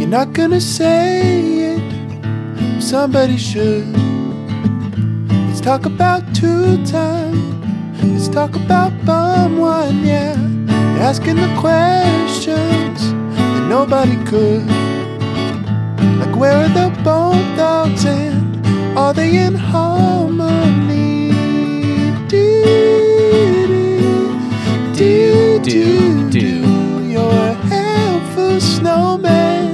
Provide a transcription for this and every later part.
not gonna say it, somebody should. Let's talk about two time. Let's talk about bum one, yeah. Asking the questions that nobody could. Like, where are the bone dogs and are they in harmony? Do you're a helpful snowman.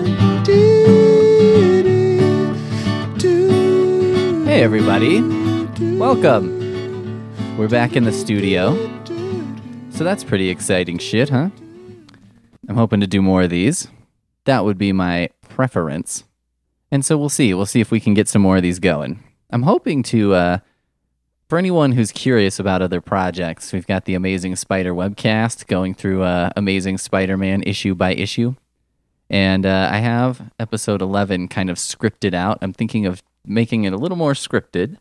Hey everybody, welcome. We're back in the studio. So that's pretty exciting shit, huh? I'm hoping to do more of these. That would be my preference. And so we'll see. We'll see if we can get some more of these going. I'm hoping to, for anyone who's curious about other projects, we've got the Amazing Spider webcast going through Amazing Spider-Man issue by issue. And I have episode 11 kind of scripted out. I'm thinking of making it a little more scripted.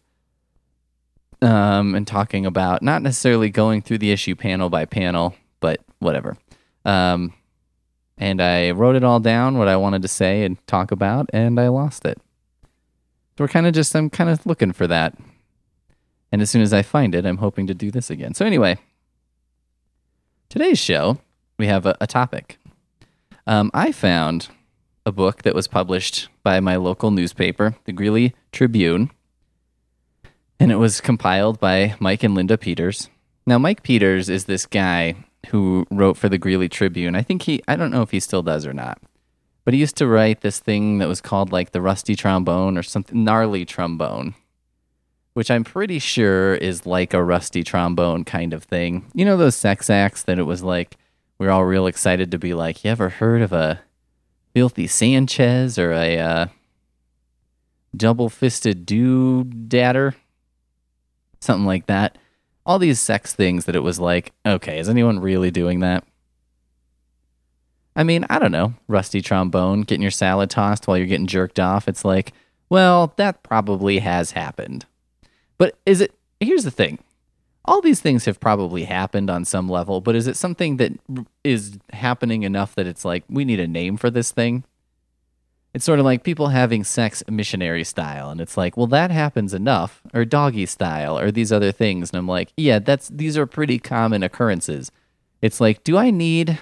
And talking about not necessarily going through the issue panel by panel, but whatever. And I wrote it all down, what I wanted to say and talk about, and I lost it. So I'm kind of looking for that. And as soon as I find it, I'm hoping to do this again. So anyway, today's show, we have a topic. I found a book that was published by my local newspaper, the Greeley Tribune, and it was compiled by Mike and Linda Peters. Now, Mike Peters is this guy who wrote for the Greeley Tribune. I don't know if he still does or not, but he used to write this thing that was called like the Rusty Trombone or something, Gnarly Trombone, which I'm pretty sure is like a Rusty Trombone kind of thing. You know those sex acts that it was like, we're all real excited to be like, you ever heard of a Filthy Sanchez or a double-fisted doodatter? Something like that. All these sex things that it was like, okay, is anyone really doing that? I mean, I don't know. Rusty trombone, getting your salad tossed while you're getting jerked off. It's like, well, that probably has happened. But here's the thing. All these things have probably happened on some level, but is it something that is happening enough that it's like, we need a name for this thing? It's sort of like people having sex missionary style, and it's like, well, that happens enough, or doggy style, or these other things. And I'm like, yeah, these are pretty common occurrences. It's like, do I need...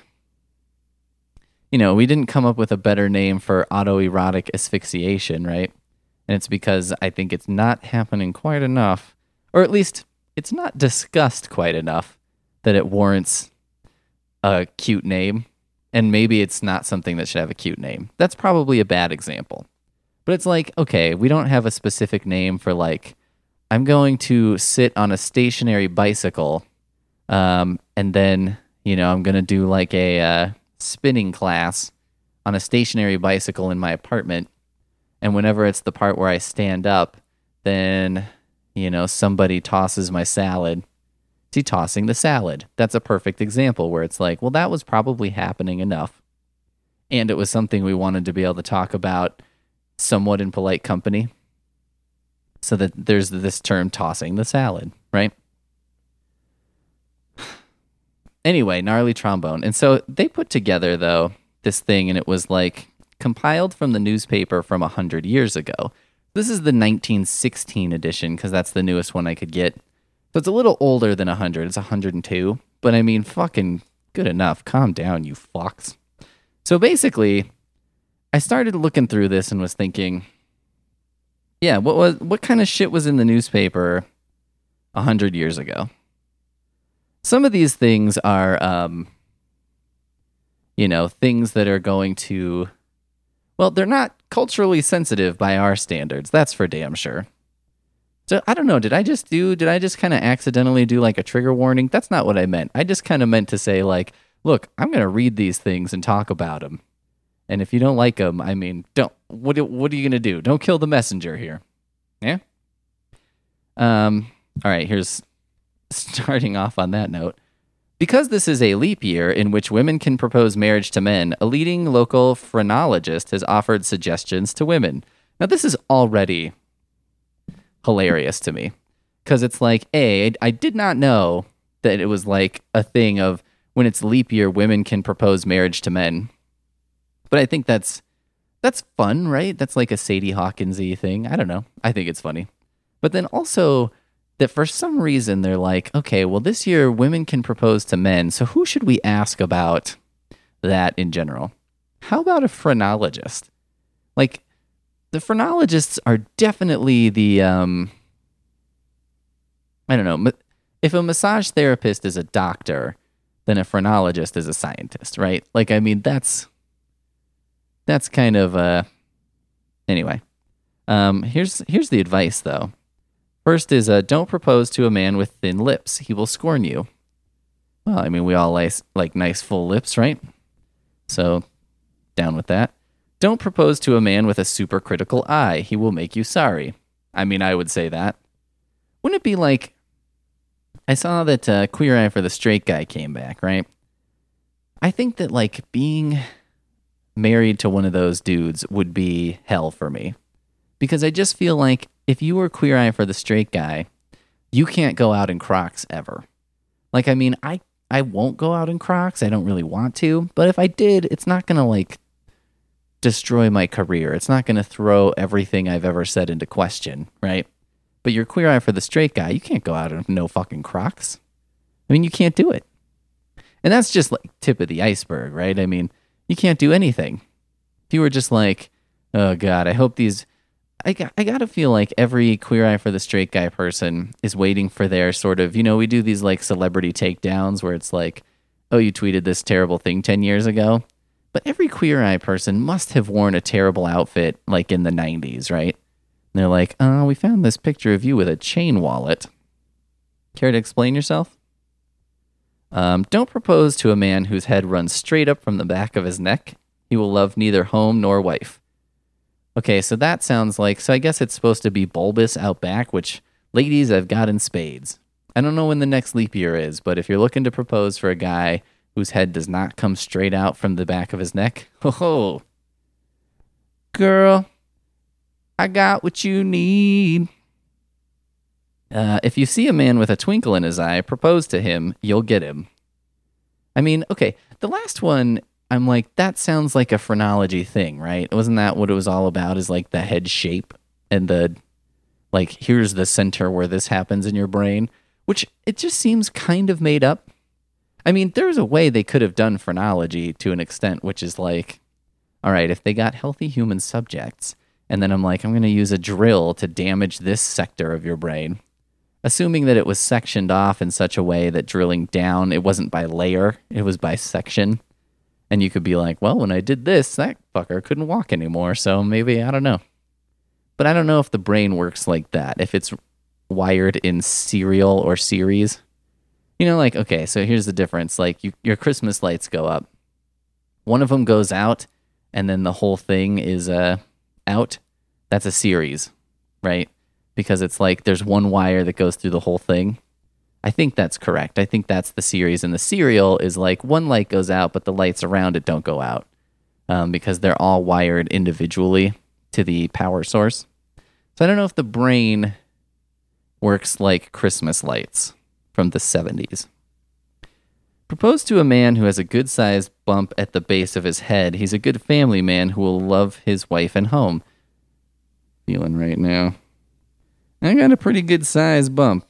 we didn't come up with a better name for autoerotic asphyxiation, right? And it's because I think it's not happening quite enough, or at least it's not discussed quite enough that it warrants a cute name. And maybe it's not something that should have a cute name. That's probably a bad example. But it's like, okay, we don't have a specific name for like, I'm going to sit on a stationary bicycle, and then, I'm going to do like a spinning class on a stationary bicycle in my apartment. And whenever it's the part where I stand up, then, somebody tosses my salad. See, tossing the salad. That's a perfect example where it's like, well, that was probably happening enough. And it was something we wanted to be able to talk about somewhat in polite company. So that there's this term, tossing the salad, right? Anyway, Gnarly Trombone. And so they put together, though, this thing, and it was like compiled from the newspaper from 100 years ago. This is the 1916 edition, because that's the newest one I could get. So it's a little older than 100. It's 102. But I mean, fucking good enough. Calm down, you fucks. So basically, I started looking through this and was thinking, yeah, what kind of shit was in the newspaper 100 years ago? Some of these things are, things that are going to, well, they're not culturally sensitive by our standards. That's for damn sure. So, I don't know, did I just kind of accidentally do like a trigger warning? That's not what I meant. I just kind of meant to say like, look, I'm going to read these things and talk about them. And if you don't like them, I mean, what are you going to do? Don't kill the messenger here. Yeah? All right, here's starting off on that note. Because this is a leap year in which women can propose marriage to men, a leading local phrenologist has offered suggestions to women. Now, this is already hilarious to me because it's like, I did not know that it was like a thing of when it's leap year, women can propose marriage to men. But I think that's that's fun, right? That's like a Sadie Hawkins-y thing. I don't know. I think it's funny. But then also that for some reason they're like, okay, well, this year women can propose to men. So who should we ask about that in general? How about a phrenologist? Like, the phrenologists are definitely the, I don't know. If a massage therapist is a doctor, then a phrenologist is a scientist, right? Like, I mean, that's kind of, anyway. Here's the advice, though. First is, don't propose to a man with thin lips. He will scorn you. Well, I mean, we all like nice full lips, right? So, down with that. Don't propose to a man with a super critical eye. He will make you sorry. I mean, I would say that. Wouldn't it be like, I saw that Queer Eye for the Straight Guy came back, right? I think that, like, being married to one of those dudes would be hell for me. Because I just feel like if you were Queer Eye for the Straight Guy, you can't go out in Crocs ever. Like, I mean, I won't go out in Crocs. I don't really want to. But if I did, it's not going to, like, destroy my career. It's not going to throw everything I've ever said into question, right? But you're Queer Eye for the Straight Guy. You can't go out in no fucking Crocs. I mean, you can't do it. And that's just like tip of the iceberg, right? I mean, you can't do anything. If you were just like, oh God, I hope these... I gotta feel like every Queer Eye for the Straight Guy person is waiting for their sort of, we do these like celebrity takedowns where it's like, oh, you tweeted this terrible thing 10 years ago. But every Queer Eye person must have worn a terrible outfit like in the 90s, right? And they're like, oh, we found this picture of you with a chain wallet. Care to explain yourself? Don't propose to a man whose head runs straight up from the back of his neck. He will love neither home nor wife. Okay, so that sounds like, so I guess it's supposed to be bulbous out back, which, ladies, I've got in spades. I don't know when the next leap year is, but if you're looking to propose for a guy whose head does not come straight out from the back of his neck, oh, girl, I got what you need. If you see a man with a twinkle in his eye, propose to him, you'll get him. I mean, okay, the last one, I'm like, that sounds like a phrenology thing, right? Wasn't that what it was all about, is like the head shape and the, like, here's the center where this happens in your brain, which it just seems kind of made up. I mean, there's a way they could have done phrenology to an extent, which is like, all right, if they got healthy human subjects, and then I'm like, I'm going to use a drill to damage this sector of your brain, assuming that it was sectioned off in such a way that drilling down, it wasn't by layer, it was by section. And you could be like, well, when I did this, that fucker couldn't walk anymore, so maybe, I don't know. But I don't know if the brain works like that, if it's wired in serial or series. Like, okay, so here's the difference. Like, your Christmas lights go up. One of them goes out, and then the whole thing is out. That's a series, right? Because it's like there's one wire that goes through the whole thing. I think that's correct. I think that's the series. And the serial is like one light goes out, but the lights around it don't go out because they're all wired individually to the power source. So I don't know if the brain works like Christmas lights from the 70s. Propose to a man who has a good-sized bump at the base of his head. He's a good family man who will love his wife and home. Feeling right now. I got a pretty good-sized bump.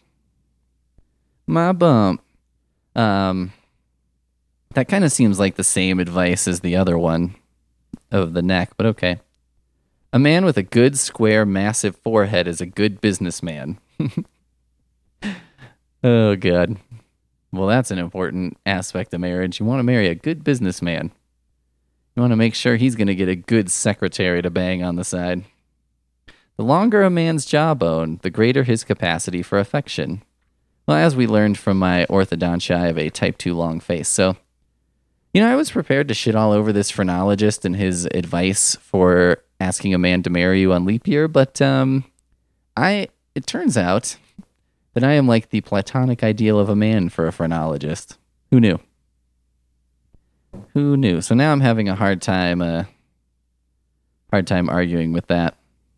My bump. That kind of seems like the same advice as the other one of the neck, but okay. A man with a good, square, massive forehead is a good businessman. Oh, God. Well, that's an important aspect of marriage. You want to marry a good businessman. You want to make sure he's going to get a good secretary to bang on the side. The longer a man's jawbone, the greater his capacity for affection. Well, as we learned from my orthodontia, I have a type 2 long face. So, I was prepared to shit all over this phrenologist and his advice for asking a man to marry you on leap year, but it turns out that I am like the platonic ideal of a man for a phrenologist. Who knew? Who knew? So now I'm having a hard time arguing with that.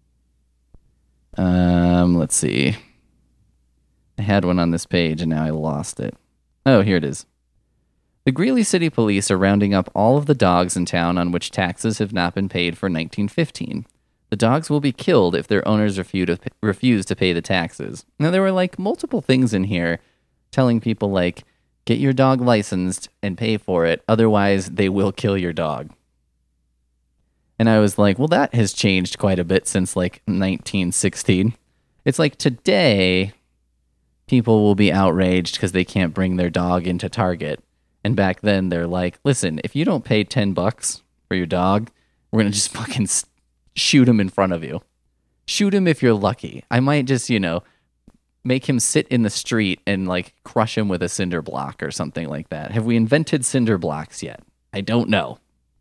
Let's see. I had one on this page and now I lost it. Oh, here it is. The Greeley City Police are rounding up all of the dogs in town on which taxes have not been paid for 1915. The dogs will be killed if their owners refuse to pay the taxes. Now, there were like multiple things in here telling people like, get your dog licensed and pay for it, otherwise they will kill your dog. And I was like, well, that has changed quite a bit since like 1916. It's like today, people will be outraged because they can't bring their dog into Target. And back then, they're like, listen, if you don't pay $10 for your dog, we're going to just fucking shoot him in front of you. Shoot him if you're lucky. I might just, make him sit in the street and like crush him with a cinder block or something like that. Have we invented cinder blocks yet? I don't know.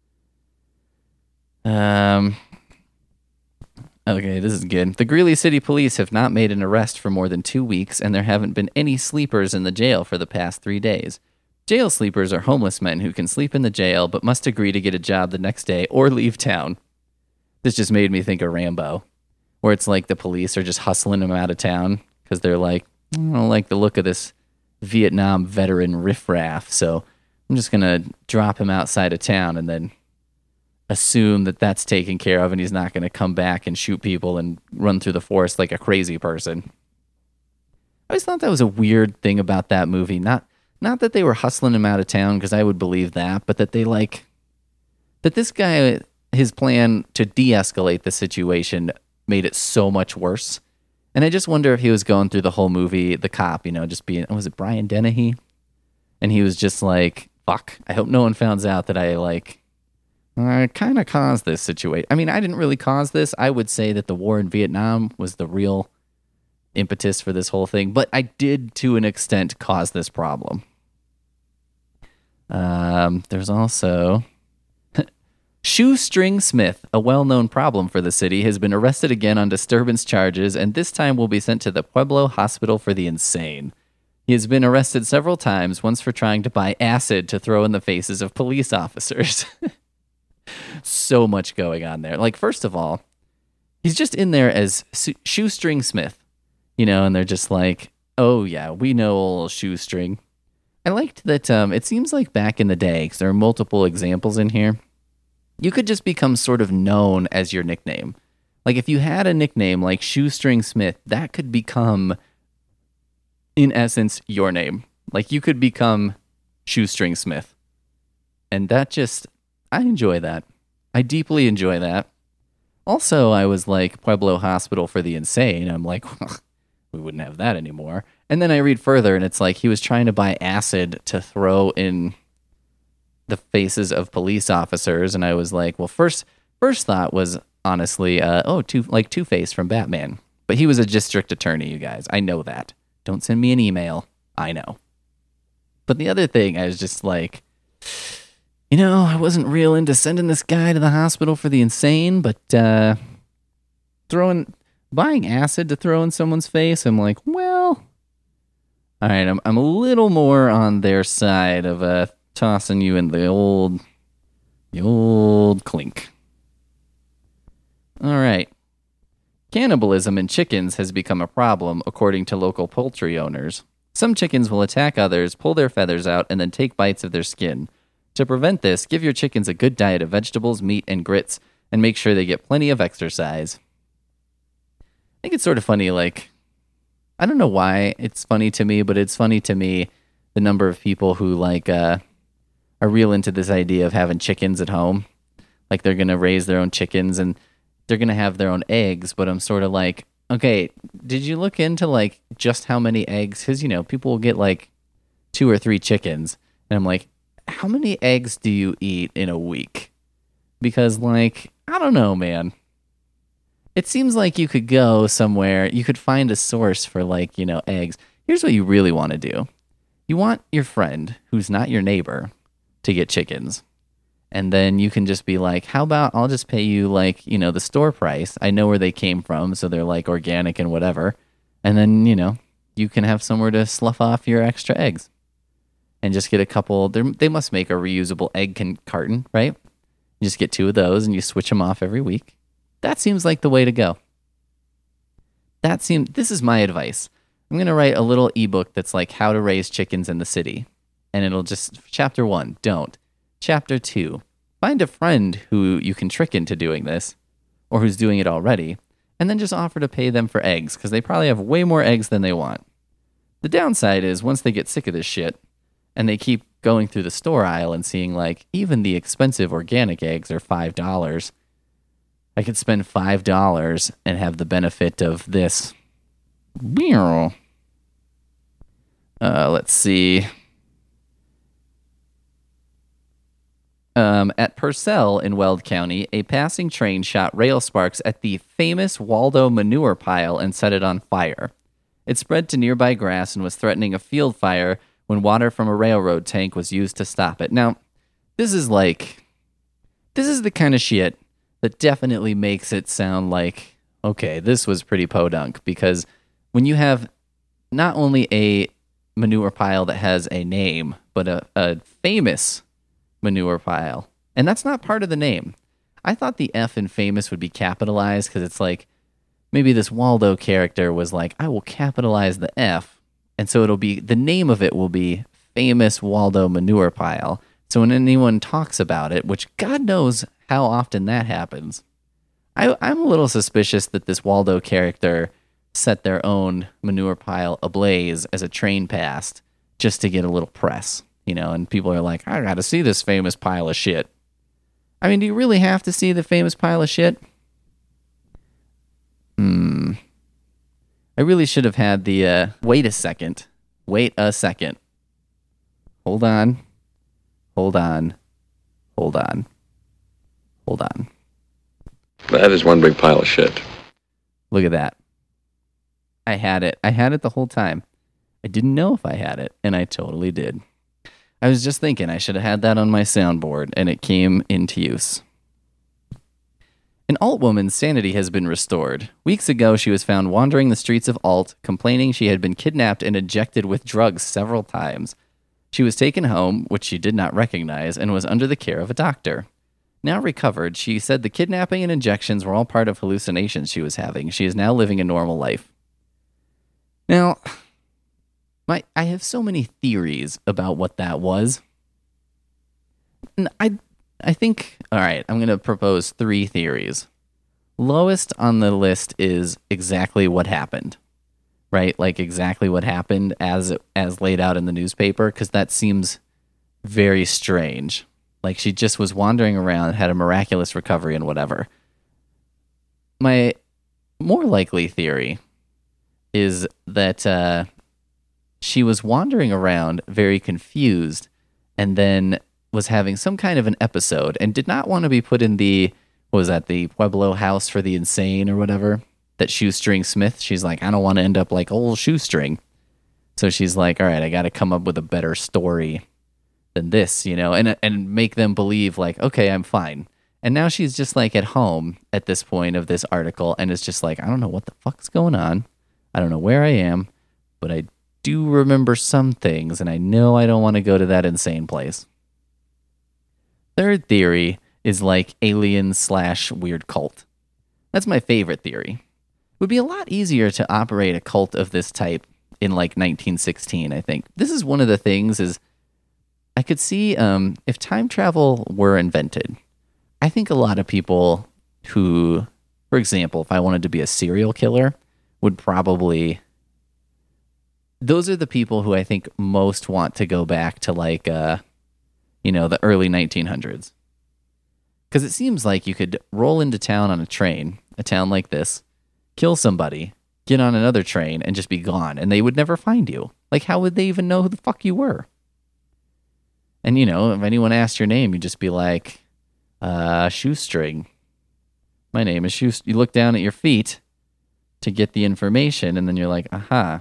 Okay, this is good. The Greeley City Police have not made an arrest for more than 2 weeks, and there haven't been any sleepers in the jail for the past 3 days. Jail sleepers are homeless men who can sleep in the jail but must agree to get a job the next day or leave town. This just made me think of Rambo, where it's like the police are just hustling him out of town because they're like, I don't like the look of this Vietnam veteran riffraff, so I'm just going to drop him outside of town and then assume that that's taken care of and he's not going to come back and shoot people and run through the forest like a crazy person. I always thought that was a weird thing about that movie. Not that they were hustling him out of town, because I would believe that, but that they that this guy, his plan to de-escalate the situation made it so much worse. And I just wonder if he was going through the whole movie, the cop, just being, was it Brian Dennehy? And he was just like, fuck, I hope no one finds out that I kind of caused this situation. I mean, I didn't really cause this. I would say that the war in Vietnam was the real impetus for this whole thing, but I did, to an extent, cause this problem. There's also Shoestring Smith, a well-known problem for the city, has been arrested again on disturbance charges, and this time will be sent to the Pueblo Hospital for the Insane. He has been arrested several times, once for trying to buy acid to throw in the faces of police officers. So much going on there. Like, first of all, he's just in there as Shoestring Smith, and they're just like, oh yeah, we know old Shoestring. I liked that it seems like back in the day, because there are multiple examples in here, you could just become sort of known as your nickname. Like if you had a nickname like Shoestring Smith, that could become, in essence, your name. Like you could become Shoestring Smith. And that just, I enjoy that. I deeply enjoy that. Also, I was like, Pueblo Hospital for the Insane. I'm like, we wouldn't have that anymore. And then I read further, and it's like he was trying to buy acid to throw in the faces of police officers. And I was like, well, first thought was honestly, Two-Face from Batman. But he was a district attorney, you guys. I know that. Don't send me an email. I know. But the other thing, I was just like, I wasn't real into sending this guy to the hospital for the insane, but buying acid to throw in someone's face, I'm like, well, all right, I'm a little more on their side of tossing you in the old clink. All right. Cannibalism in chickens has become a problem, according to local poultry owners. Some chickens will attack others, pull their feathers out, and then take bites of their skin. To prevent this, give your chickens a good diet of vegetables, meat, and grits, and make sure they get plenty of exercise. I think it's sort of funny, like, I don't know why it's funny to me, but it's funny to me the number of people who, are real into this idea of having chickens at home. Like, they're going to raise their own chickens, and they're going to have their own eggs, but I'm sort of like, okay, did you look into, just how many eggs? Because, people will get, 2 or 3 chickens, and I'm like, how many eggs do you eat in a week? Because, I don't know, man. It seems like you could go somewhere, you could find a source for, eggs. Here's what you really want to do. You want your friend, who's not your neighbor, to get chickens. And then you can just be like, how about I'll just pay you, the store price. I know where they came from, so they're, organic and whatever. And then, you can have somewhere to slough off your extra eggs. And just get a couple, they must make a reusable egg carton, right? You just get 2 of those and you switch them off every week. That seems like the way to go. This is my advice. I'm going to write a little ebook that's like how to raise chickens in the city. And it'll just, chapter 1, don't. Chapter 2, find a friend who you can trick into doing this, or who's doing it already, and then just offer to pay them for eggs, because they probably have way more eggs than they want. The downside is, once they get sick of this shit, and they keep going through the store aisle and seeing, like, even the expensive organic eggs are $5, I could spend $5 and have the benefit of this. Let's see. At Purcell in Weld County, a passing train shot rail sparks at the famous Waldo manure pile and set it on fire. It spread to nearby grass and was threatening a field fire when water from a railroad tank was used to stop it. Now, this is the kind of shit that definitely makes it sound like, okay, this was pretty podunk, because when you have not only a manure pile that has a name, but a famous manure pile, and that's not part of the name. I thought the F in famous would be capitalized, because it's like, maybe this Waldo character was like, I will capitalize the F, and so it'll be, the name of it will be famous Waldo manure pile. So when anyone talks about it, which God knows how often that happens, I'm a little suspicious that this Waldo character set their own manure pile ablaze as a train passed just to get a little press, and people are like, I gotta see this famous pile of shit. I mean, do you really have to see the famous pile of shit? I really should have had the, wait a second. Hold on. That is one big pile of shit. Look at that. I had it the whole time. I didn't know if I had it, and I totally did. I was just thinking I should have had that on my soundboard, and it came into use. An alt woman's sanity has been restored. Weeks ago, she was found wandering the streets of Alt, complaining she had been kidnapped and injected with drugs several times. She was taken home, which she did not recognize, and was under the care of a doctor. Now recovered, she said the kidnapping and injections were all part of hallucinations she was having. She is now living a normal life. Now, I have so many theories about what that was. And I think, all right, I'm going to propose 3 theories. Lowest on the list is exactly what happened, right? Like exactly what happened as laid out in the newspaper, because that seems very strange. Like she just was wandering around, had a miraculous recovery and whatever. My more likely theory is that she was wandering around very confused and then was having some kind of an episode and did not want to be put in the Pueblo house for the insane or whatever, that Shoestring Smith. She's like, I don't want to end up like old Shoestring. So she's like, all right, I got to come up with a better story than this, and make them believe like, okay, I'm fine. And now she's just like at home at this point of this article and is just like, I don't know what the fuck's going on. I don't know where I am, but I do remember some things and I know I don't want to go to that insane place. Third theory is like alien/weird cult. That's my favorite theory. It would be a lot easier to operate a cult of this type in like 1916, I think. This is one of the things is I could see if time travel were invented, I think a lot of people who, for example, if I wanted to be a serial killer, would probably... Those are the people who I think most want to go back to like... the early 1900s. Because it seems like you could roll into town on a train, a town like this, kill somebody, get on another train, and just be gone, and they would never find you. Like, how would they even know who the fuck you were? And, if anyone asked your name, you'd just be like, Shoestring. My name is Shoestring. You look down at your feet to get the information, and then you're like, aha.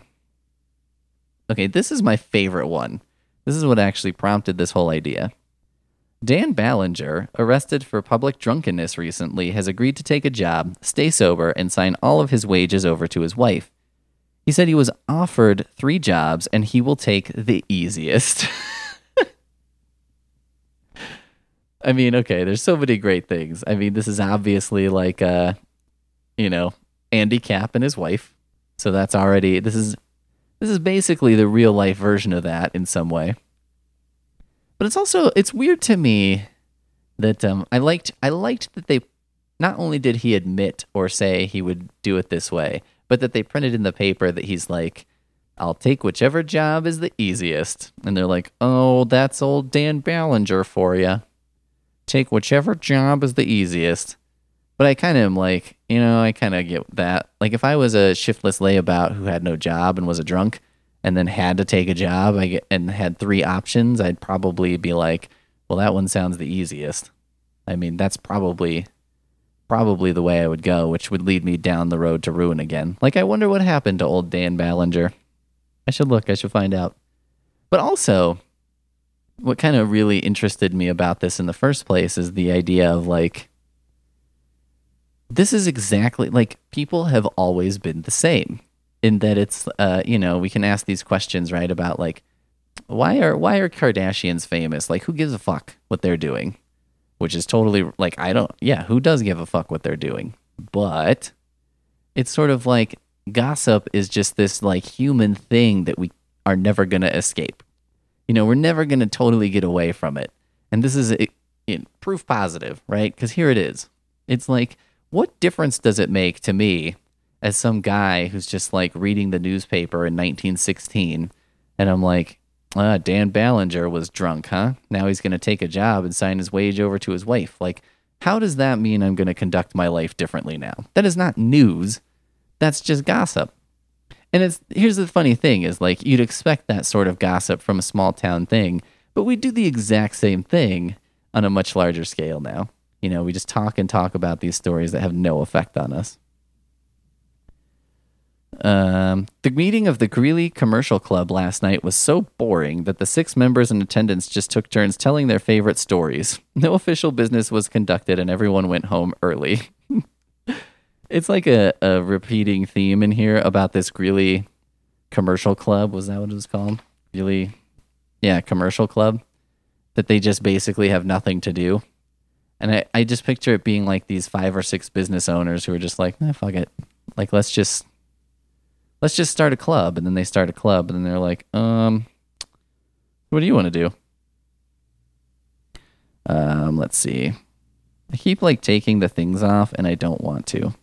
Okay, this is my favorite one. This is what actually prompted this whole idea. Dan Ballinger, arrested for public drunkenness recently, has agreed to take a job, stay sober, and sign all of his wages over to his wife. He said he was offered 3 jobs, and he will take the easiest. I mean, okay, there's so many great things. I mean, this is obviously like, Andy Capp and his wife. So that's already, this is basically the real life version of that in some way. But it's weird to me that I liked that they not only did he admit or say he would do it this way, but that they printed in the paper that he's like, I'll take whichever job is the easiest. And they're like, oh, that's old Dan Ballinger for you. Take whichever job is the easiest. But I kind of am like, I kind of get that. Like if I was a shiftless layabout who had no job and was a drunk and then had to take a job and had 3 options, I'd probably be like, well, that one sounds the easiest. I mean, that's probably the way I would go, which would lead me down the road to ruin again. Like, I wonder what happened to old Dan Ballinger. I should find out. But also, what kind of really interested me about this in the first place is the idea of like, this is exactly like people have always been the same in that it's, we can ask these questions, right? About like, why are Kardashians famous? Like, who gives a fuck what they're doing? Which is totally like, who does give a fuck what they're doing? But it's sort of like gossip is just this like human thing that we are never going to escape. We're never going to totally get away from it. And this is proof positive, right? Because here it is. It's like, what difference does it make to me as some guy who's just like reading the newspaper in 1916 and I'm like, Dan Ballinger was drunk, huh? Now he's going to take a job and sign his wage over to his wife. Like, how does that mean I'm going to conduct my life differently now? That is not news. That's just gossip. And here's the funny thing is like, you'd expect that sort of gossip from a small town thing, but we do the exact same thing on a much larger scale now. We just talk about these stories that have no effect on us. The meeting of the Greeley Commercial Club last night was so boring that the 6 members in attendance just took turns telling their favorite stories. No official business was conducted and everyone went home early. It's like a repeating theme in here about this Greeley Commercial Club. Was that what it was called? Greeley, Commercial Club. That they just basically have nothing to do. And I just picture it being like these 5 or 6 business owners who are just like, fuck it. Like, let's just start a club. And then they start a club and then they're like, what do you want to do? Let's see. I keep like taking the things off and I don't want to.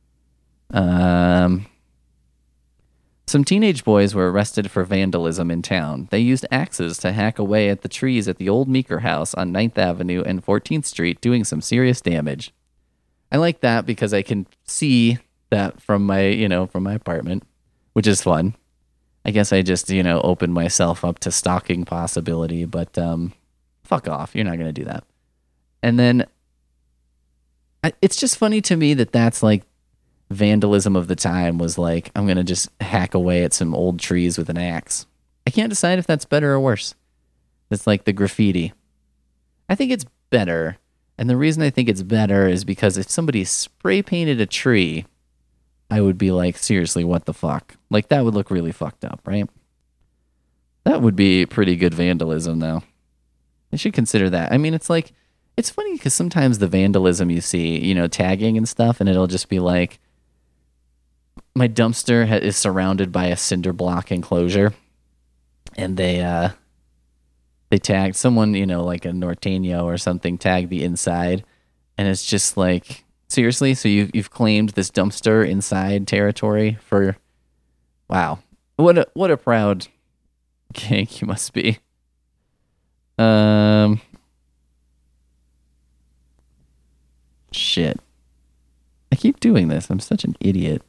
Some teenage boys were arrested for vandalism in town. They used axes to hack away at the trees at the old Meeker house on 9th Avenue and 14th Street, doing some serious damage. I like that because I can see that from my apartment, which is fun. I guess I just, opened myself up to stalking possibility, but fuck off. You're not going to do that. And then it's just funny to me that that's like vandalism of the time was like, I'm going to just hack away at some old trees with an axe. I can't decide if that's better or worse. It's like the graffiti. I think it's better. And the reason I think it's better is because if somebody spray painted a tree, I would be like, seriously, what the fuck? Like, that would look really fucked up, right? That would be pretty good vandalism, though. I should consider that. I mean, it's like, it's funny because sometimes the vandalism you see, tagging and stuff, and it'll just be like, my dumpster is surrounded by a cinder block enclosure, and they tagged someone, like a Norteño or something, tagged the inside, and it's just like, seriously? So you've claimed this dumpster inside territory for, wow, what a proud gank you must be. Shit. I keep doing this. I'm such an idiot.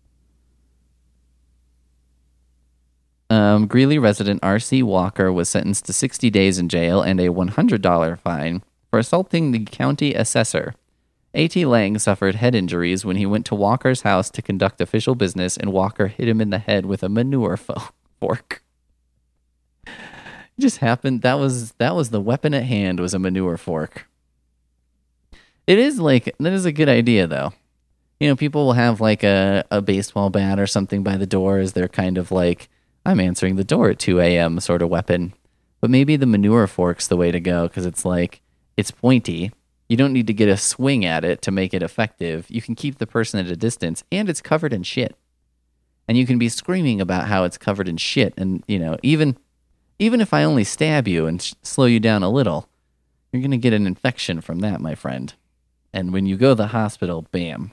Greeley resident R.C. Walker was sentenced to 60 days in jail and a $100 fine for assaulting the county assessor. A.T. Lang suffered head injuries when he went to Walker's house to conduct official business, and Walker hit him in the head with a manure fork. It just happened. That was the weapon at hand, was a manure fork. That is a good idea, though. People will have like a baseball bat or something by the door as they're kind of like, I'm answering the door at 2 a.m. sort of weapon. But maybe the manure fork's the way to go because it's like, it's pointy. You don't need to get a swing at it to make it effective. You can keep the person at a distance, and it's covered in shit. And you can be screaming about how it's covered in shit. And, even Even if I only stab you and slow you down a little, you're going to get an infection from that, my friend. And when you go to the hospital, bam.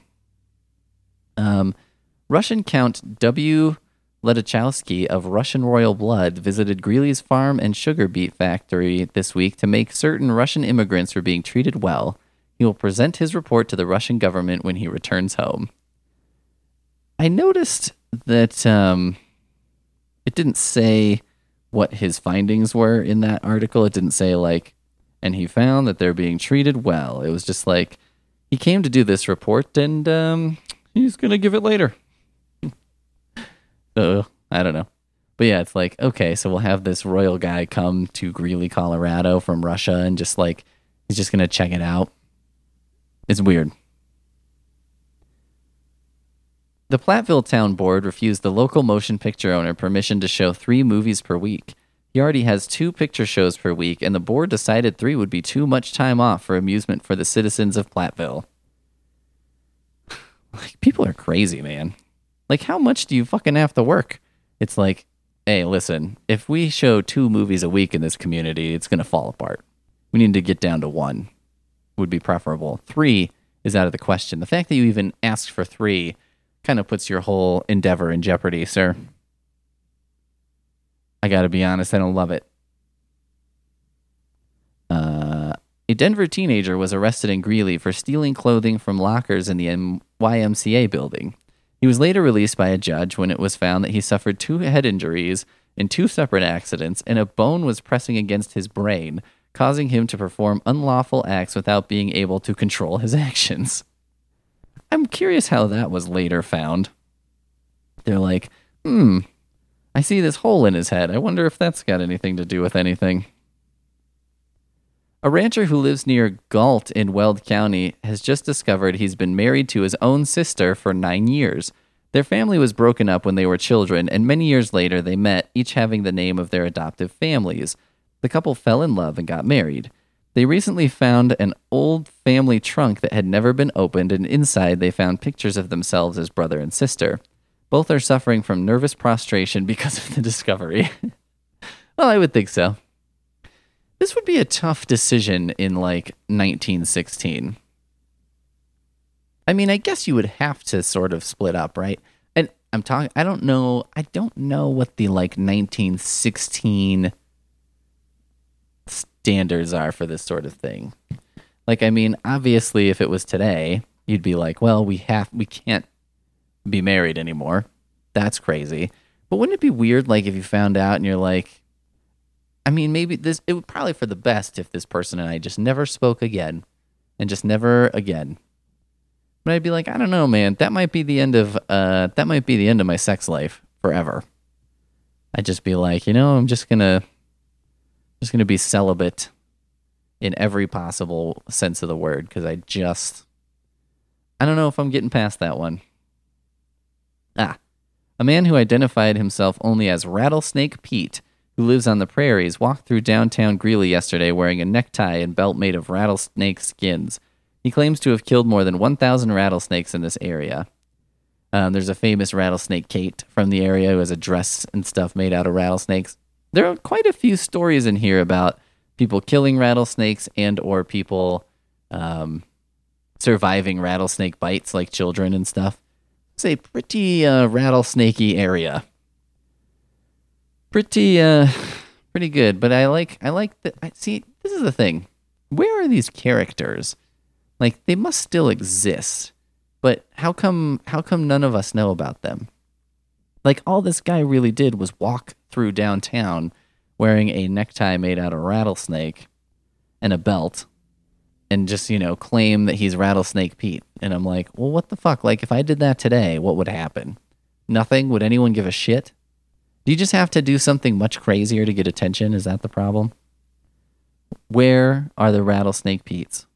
Russian Count W. Ledachowski of Russian royal blood visited Greeley's farm and sugar beet factory this week to make certain Russian immigrants were being treated well. He will present his report to the Russian government when he returns home. I noticed that it didn't say what his findings were in that article. It didn't say, like, and he found that they're being treated well. It was just like, he came to do this report and he's going to give it later. So, I don't know. But yeah, it's like, okay, so we'll have this royal guy come to Greeley, Colorado from Russia and just like, he's just going to check it out. It's weird. The Platteville Town Board refused the local motion picture owner permission to show 3 movies per week. He already has 2 picture shows per week, and the board decided 3 would be too much time off for amusement for the citizens of Platteville. Like, people are crazy, man. Like, how much do you fucking have to work? It's like, hey, listen, if we show 2 movies a week in this community, it's going to fall apart. We need to get down to 1. Would be preferable. 3 is out of the question. The fact that you even asked for 3 kind of puts your whole endeavor in jeopardy, sir. I gotta be honest, I don't love it. A Denver teenager was arrested in Greeley for stealing clothing from lockers in the YMCA building. He was later released by a judge when it was found that he suffered 2 head injuries in 2 separate accidents, and a bone was pressing against his brain, causing him to perform unlawful acts without being able to control his actions. I'm curious how that was later found. They're like, I see this hole in his head. I wonder if that's got anything to do with anything. A rancher who lives near Galt in Weld County has just discovered he's been married to his own sister for 9 years. Their family was broken up when they were children, and many years later they met, each having the name of their adoptive families. The couple fell in love and got married. They recently found an old family trunk that had never been opened, and inside they found pictures of themselves as brother and sister. Both are suffering from nervous prostration because of the discovery. Well, I would think so. This would be a tough decision in, like, 1916. I mean, I guess you would have to sort of split up, right? And I don't know what the, like, 1916 standards are for this sort of thing. Like, I mean, obviously, if it was today, you'd be like, well, we can't be married anymore. That's crazy. But wouldn't it be weird, like, if you found out and you're like, I mean, maybe it would probably for the best if this person and I just never spoke again and just never again. But I'd be like, I don't know, man. That might be the end of my sex life forever. I'd just be like, I'm just gonna be celibate in every possible sense of the word, because I don't know if I'm getting past that one. A man who identified himself only as Rattlesnake Pete, who lives on the prairies, walked through downtown Greeley yesterday wearing a necktie and belt made of rattlesnake skins. He claims to have killed more than 1,000 rattlesnakes in this area. There's a famous rattlesnake Kate from the area who has a dress and stuff made out of rattlesnakes. There are quite a few stories in here about people killing rattlesnakes and or people surviving rattlesnake bites, like children and stuff. It's a pretty rattlesnakey area. Pretty good, but I like that. See, this is the thing. Where are these characters? Like, they must still exist, but how come none of us know about them? Like, all this guy really did was walk through downtown wearing a necktie made out of rattlesnake and a belt and just, claim that he's Rattlesnake Pete. And I'm like, well, what the fuck? Like, if I did that today, what would happen? Nothing? Would anyone give a shit? Do you just have to do something much crazier to get attention? Is that the problem? Where are the Rattlesnake Petes?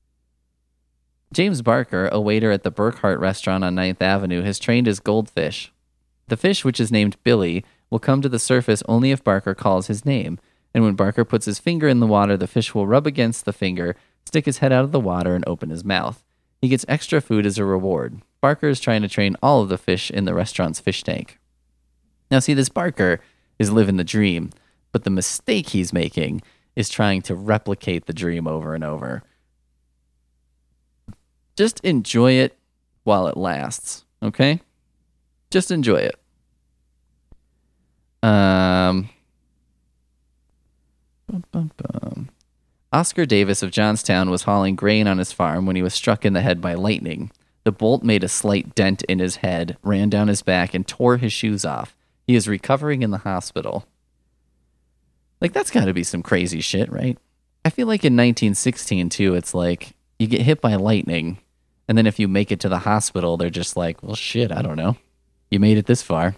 James Barker, a waiter at the Burkhart restaurant on 9th Avenue, has trained his goldfish. The fish, which is named Billy, will come to the surface only if Barker calls his name. And when Barker puts his finger in the water, the fish will rub against the finger, stick his head out of the water, and open his mouth. He gets extra food as a reward. Barker is trying to train all of the fish in the restaurant's fish tank. Now, see, this Barker is living the dream. But the mistake he's making is trying to replicate the dream over and over. Just enjoy it while it lasts, okay? Just enjoy it. Oscar Davis of Johnstown was hauling grain on his farm when he was struck in the head by lightning. The bolt made a slight dent in his head, ran down his back, and tore his shoes off. He is recovering in the hospital. Like, that's got to be some crazy shit, right? I feel like in 1916, too, it's like you get hit by lightning, and then if you make it to the hospital, they're just like, well, shit, I don't know. You made it this far.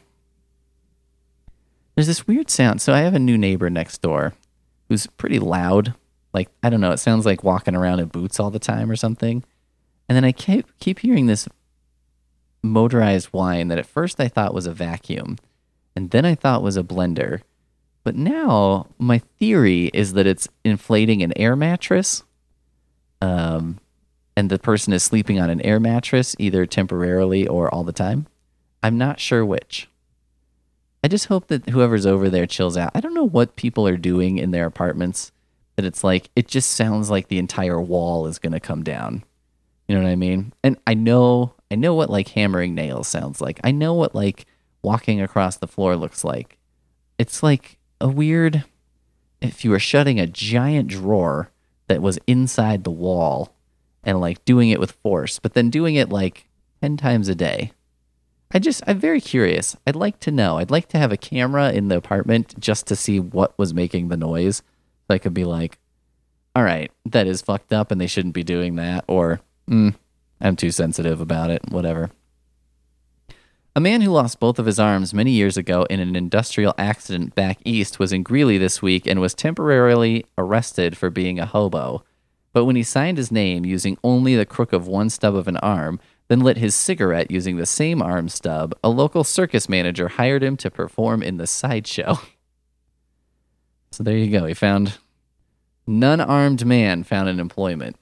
There's this weird sound. So I have a new neighbor next door who's pretty loud. Like, I don't know, it sounds like walking around in boots all the time or something. And then I keep hearing this motorized whine that at first I thought was a vacuum, and then I thought was a blender. But now my theory is that it's inflating an air mattress, and the person is sleeping on an air mattress either temporarily or all the time. I'm not sure which. I just hope that whoever's over there chills out. I don't know what people are doing in their apartments, that it's like, it just sounds like the entire wall is going to come down. You know what I mean? And I know what like hammering nails sounds like. I know what like walking across the floor looks like. It's like a weird, if you were shutting a giant drawer that was inside the wall and like doing it with force, but then doing it like 10 times a day. I'm very curious. I'd like to know. I'd like to have a camera in the apartment just to see what was making the noise. So I could be like, all right, that is fucked up and they shouldn't be doing that. Or, I'm too sensitive about it, whatever. A man who lost both of his arms many years ago in an industrial accident back east was in Greeley this week and was temporarily arrested for being a hobo. But when he signed his name using only the crook of one stub of an arm, then lit his cigarette using the same arm stub, a local circus manager hired him to perform in the sideshow. So there you go. He found none-armed man found an employment.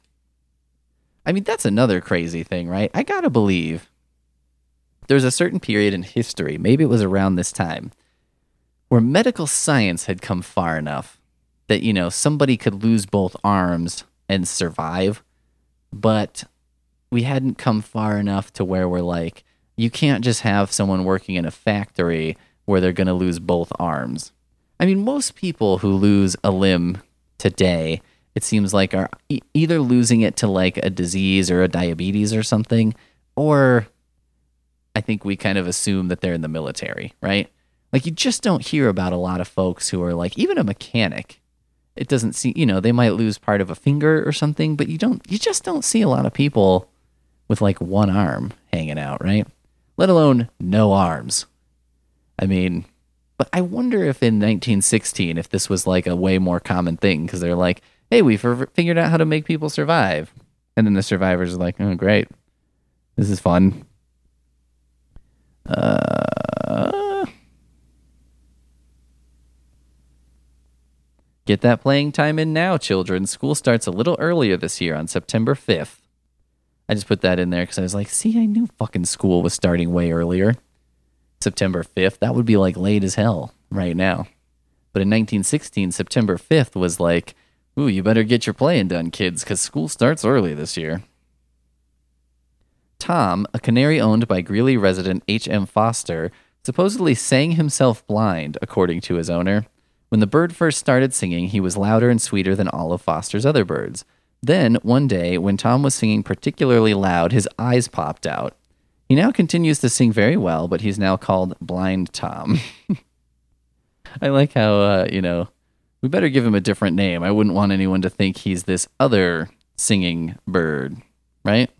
I mean, that's another crazy thing, right? I gotta believe there's a certain period in history, maybe it was around this time, where medical science had come far enough that, you know, somebody could lose both arms and survive, but we hadn't come far enough to where we're like, you can't just have someone working in a factory where they're going to lose both arms. I mean, most people who lose a limb today, it seems like are either losing it to like a disease or a diabetes or something, or I think we kind of assume that they're in the military, right? Like, you just don't hear about a lot of folks who are like, even a mechanic. It doesn't see, you know, they might lose part of a finger or something, but you just don't see a lot of people with like one arm hanging out, right? Let alone no arms. I mean, but I wonder if in 1916, if this was like a way more common thing, because they're like, hey, we've figured out how to make people survive. And then the survivors are like, oh, great. This is fun. Get that playing time in now, children. School starts a little earlier this year on September 5th. I just put that in there because I was like, see, I knew fucking school was starting way earlier. September 5th, that would be like late as hell right now. But in 1916, September 5th was like, ooh, you better get your playing done, kids, because school starts early this year. Tom, a canary owned by Greeley resident H.M. Foster, supposedly sang himself blind, according to his owner. When the bird first started singing, he was louder and sweeter than all of Foster's other birds. Then, one day, when Tom was singing particularly loud, his eyes popped out. He now continues to sing very well, but he's now called Blind Tom. I like how, we better give him a different name. I wouldn't want anyone to think he's this other singing bird, right?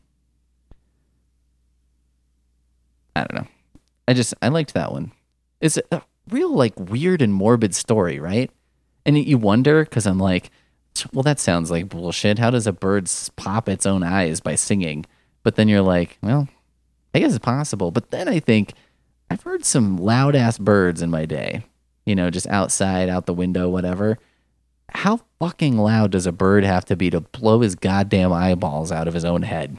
I don't know. I liked that one. It's a real, like, weird and morbid story, right? And you wonder, because I'm like, well, that sounds like bullshit. How does a bird pop its own eyes by singing? But then you're like, well, I guess it's possible. But then I think, I've heard some loud-ass birds in my day. You know, just outside, out the window, whatever. How fucking loud does a bird have to be to blow his goddamn eyeballs out of his own head?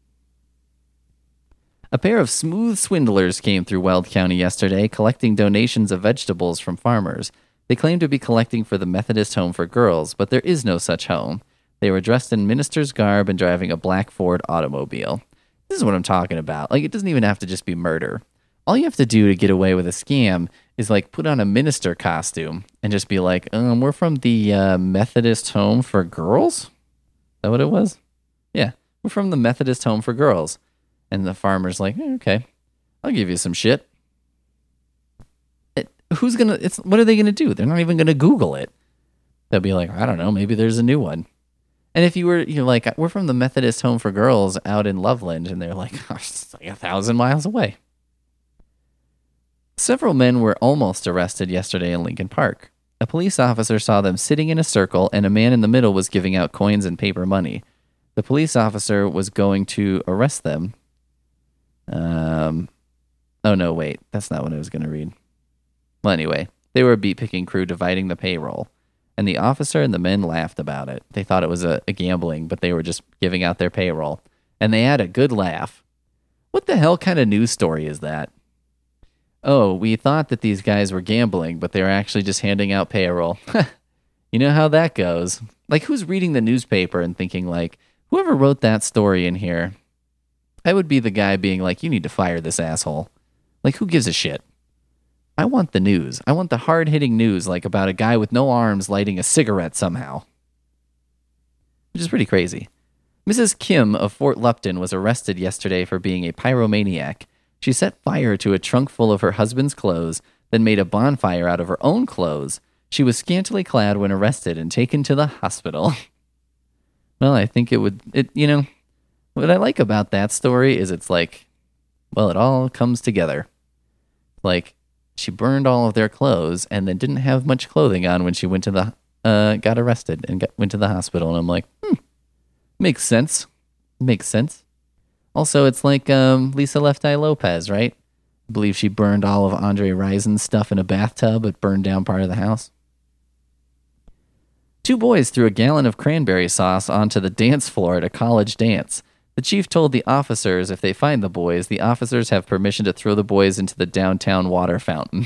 A pair of smooth swindlers came through Weld County yesterday, collecting donations of vegetables from farmers. They claimed to be collecting for the Methodist Home for Girls, but there is no such home. They were dressed in minister's garb and driving a black Ford automobile. This is what I'm talking about. Like, it doesn't even have to just be murder. All you have to do to get away with a scam is, like, put on a minister costume and just be like, we're from the Methodist Home for Girls? Is that what it was? Yeah, we're from the Methodist Home for Girls. And the farmer's like, okay, I'll give you some shit. What are they gonna do? They're not even gonna Google it. They'll be like, I don't know, maybe there's a new one. And if you're like, we're from the Methodist Home for Girls out in Loveland, and they're like, oh, it's like 1,000 miles away. Several men were almost arrested yesterday in Lincoln Park. A police officer saw them sitting in a circle, and a man in the middle was giving out coins and paper money. The police officer was going to arrest them. Oh no, wait, that's not what I was going to read. Well, anyway, they were a beat-picking crew dividing the payroll, and the officer and the men laughed about it. They thought it was a gambling, but they were just giving out their payroll, and they had a good laugh. What the hell kind of news story is that? Oh, we thought that these guys were gambling, but they were actually just handing out payroll. You know how that goes. Like, who's reading the newspaper and thinking, like, whoever wrote that story in here, I would be the guy being like, you need to fire this asshole. Like, who gives a shit? I want the news. I want the hard-hitting news, like about a guy with no arms lighting a cigarette somehow. Which is pretty crazy. Mrs. Kim of Fort Lupton was arrested yesterday for being a pyromaniac. She set fire to a trunk full of her husband's clothes, then made a bonfire out of her own clothes. She was scantily clad when arrested and taken to the hospital. Well, I think what I like about that story is it's like, well, it all comes together. Like, she burned all of their clothes and then didn't have much clothing on when she went to got arrested and went to the hospital. And I'm like, makes sense. Makes sense. Also, it's like Lisa Left Eye Lopez, right? I believe she burned all of Andre Rison's stuff in a bathtub, but burned down part of the house. 2 boys threw a gallon of cranberry sauce onto the dance floor at a college dance. The chief told the officers if they find the boys, the officers have permission to throw the boys into the downtown water fountain.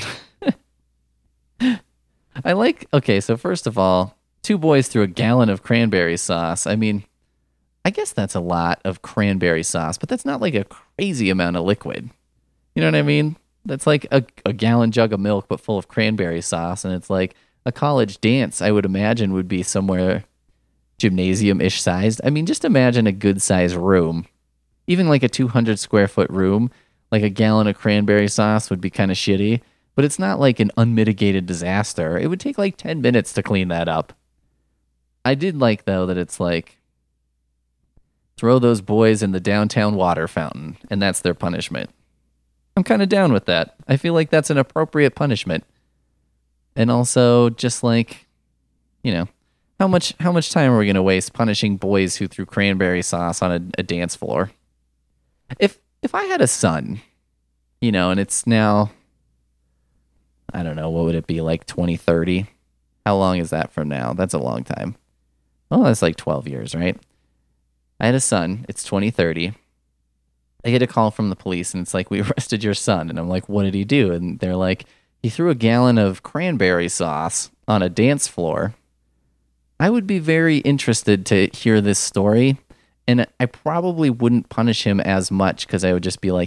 Okay, so first of all, 2 boys threw a gallon of cranberry sauce. I mean, I guess that's a lot of cranberry sauce, but that's not like a crazy amount of liquid. You know what I mean? That's like a gallon jug of milk, but full of cranberry sauce. And it's like a college dance, I would imagine, would be somewhere gymnasium-ish sized. I mean, just imagine a good-sized room. Even like a 200 square foot room, like a gallon of cranberry sauce would be kind of shitty, but it's not like an unmitigated disaster. It would take like 10 minutes to clean that up. I did like, though, that it's like, throw those boys in the downtown water fountain, and that's their punishment. I'm kind of down with that. I feel like that's an appropriate punishment. And also, just like, how much time are we going to waste punishing boys who threw cranberry sauce on a dance floor? If I had a son, and it's now, I don't know, what would it be, like 2030? How long is that from now? That's a long time. Well, that's like 12 years, right? I had a son. It's 2030. I get a call from the police, and it's like, we arrested your son. And I'm like, what did he do? And they're like, he threw a gallon of cranberry sauce on a dance floor. I would be very interested to hear this story, and I probably wouldn't punish him as much because I would just be like,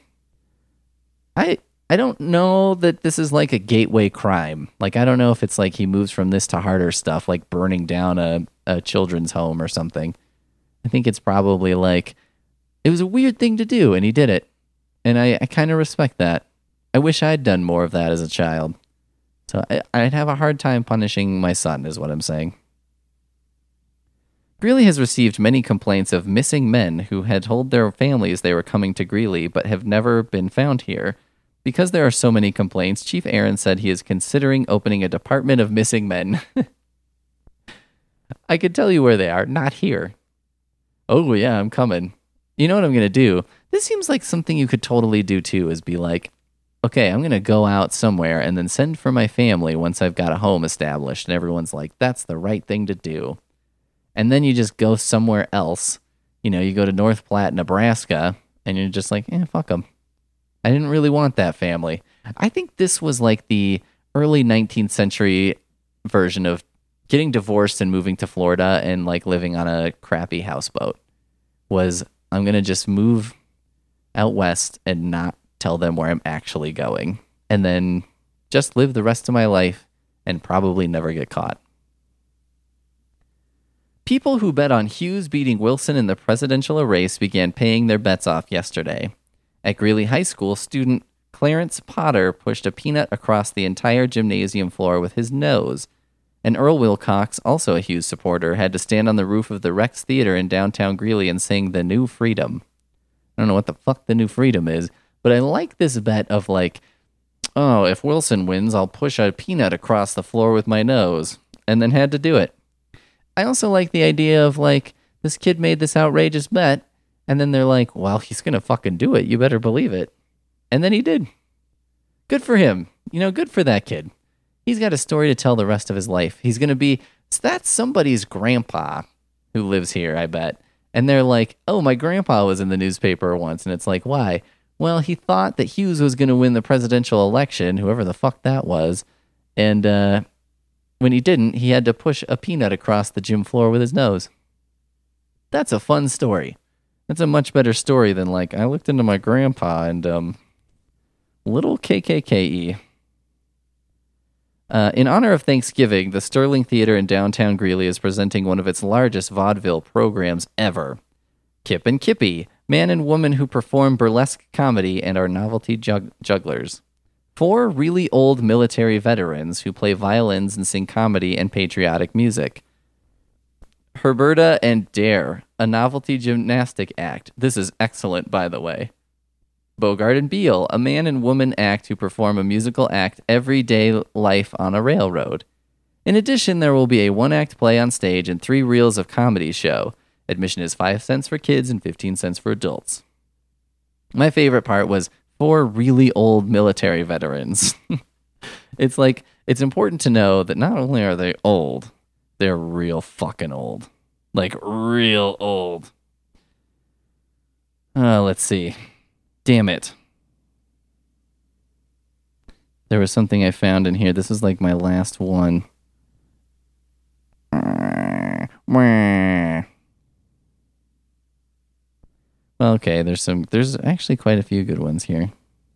I don't know that this is like a gateway crime. Like, I don't know if it's like he moves from this to harder stuff, like burning down a children's home or something. I think it's probably like, it was a weird thing to do, and he did it. And I kind of respect that. I wish I'd done more of that as a child. So I'd have a hard time punishing my son, is what I'm saying. Greeley has received many complaints of missing men who had told their families they were coming to Greeley but have never been found here. Because there are so many complaints, Chief Aaron said he is considering opening a department of missing men. I could tell you where they are, not here. Oh yeah, I'm coming. You know what I'm going to do? This seems like something you could totally do too, is be like, okay, I'm going to go out somewhere and then send for my family once I've got a home established. And everyone's like, that's the right thing to do. And then you just go somewhere else. You go to North Platte, Nebraska, and you're just like, fuck them. I didn't really want that family. I think this was like the early 19th century version of getting divorced and moving to Florida and like living on a crappy houseboat was I'm going to just move out west and not tell them where I'm actually going. And then just live the rest of my life and probably never get caught. People who bet on Hughes beating Wilson in the presidential race began paying their bets off yesterday. At Greeley High School, student Clarence Potter pushed a peanut across the entire gymnasium floor with his nose. And Earl Wilcox, also a Hughes supporter, had to stand on the roof of the Rex Theater in downtown Greeley and sing The New Freedom. I don't know what the fuck The New Freedom is, but I like this bet of like, oh, if Wilson wins, I'll push a peanut across the floor with my nose, and then had to do it. I also like the idea of like, this kid made this outrageous bet, and then they're like, well, he's going to fucking do it. You better believe it. And then he did. Good for him. Good for that kid. He's got a story to tell the rest of his life. He's going to be, that's somebody's grandpa who lives here, I bet. And they're like, oh, my grandpa was in the newspaper once. And it's like, why? Well, he thought that Hughes was going to win the presidential election, whoever the fuck that was. And when he didn't, he had to push a peanut across the gym floor with his nose. That's a fun story. That's a much better story than like, I looked into my grandpa and little KKKE. In honor of Thanksgiving, the Sterling Theater in downtown Greeley is presenting one of its largest vaudeville programs ever. Kip and Kippy, man and woman who perform burlesque comedy and are novelty jugglers. 4 really old military veterans who play violins and sing comedy and patriotic music. Herberta and Dare, a novelty gymnastic act. This is excellent, by the way. Bogart and Beale, a man and woman act who perform a musical act everyday life on a railroad. In addition, there will be a 1-act play on stage and 3 reels of comedy show. Admission is 5 cents for kids and 15 cents for adults. My favorite part was 4 really old military veterans. It's like, it's important to know that not only are they old, they're real fucking old. Like, real old. Let's see. Damn it. There was something I found in here. This is like my last one. Okay, there's actually quite a few good ones here.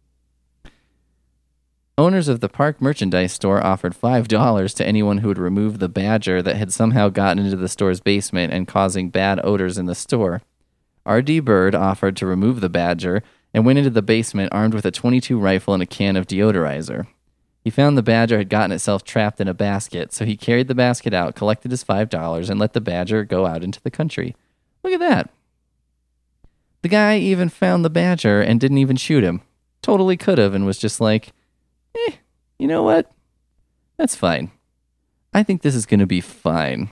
Owners of the Park merchandise store offered $5 to anyone who would remove the badger that had somehow gotten into the store's basement and causing bad odors in the store. R.D. Bird offered to remove the badger and went into the basement armed with a .22 rifle and a can of deodorizer. He found the badger had gotten itself trapped in a basket, so he carried the basket out, collected his $5, and let the badger go out into the country. Look at that. The guy even found the badger and didn't even shoot him. Totally could have and was just like, you know what? That's fine. I think this is going to be fine.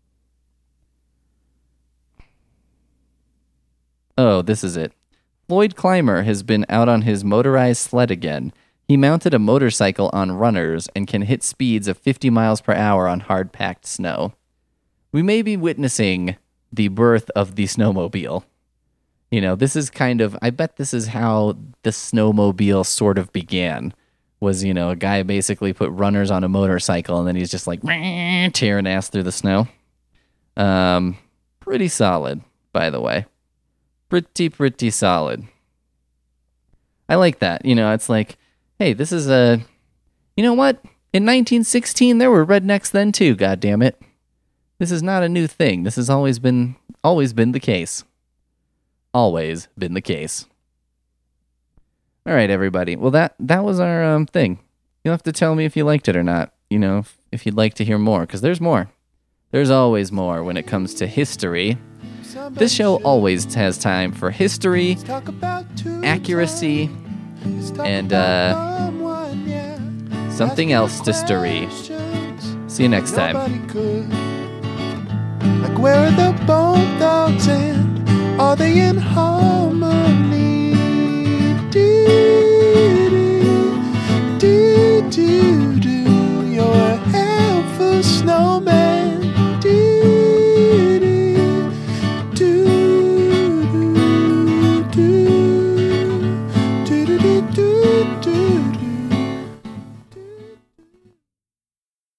Oh, this is it. Floyd Clymer has been out on his motorized sled again. He mounted a motorcycle on runners and can hit speeds of 50 miles per hour on hard-packed snow. We may be witnessing the birth of the snowmobile. This is I bet this is how the snowmobile sort of began. Was, a guy basically put runners on a motorcycle and then he's just like tearing ass through the snow. Pretty solid, by the way. Pretty solid. I like that. It's like, hey, this is you know what? In 1916, there were rednecks then too, goddammit. This is not a new thing. This has always been the case. Always been the case. All right, everybody. Well, that was our thing. You'll have to tell me if you liked it or not. If you'd like to hear more, because there's more. There's always more when it comes to history. This show always has time for history, accuracy, and something else to stirry. See you next time. Like, where are the bone dogs and are they in harmony? Do, you're a helpful snowman.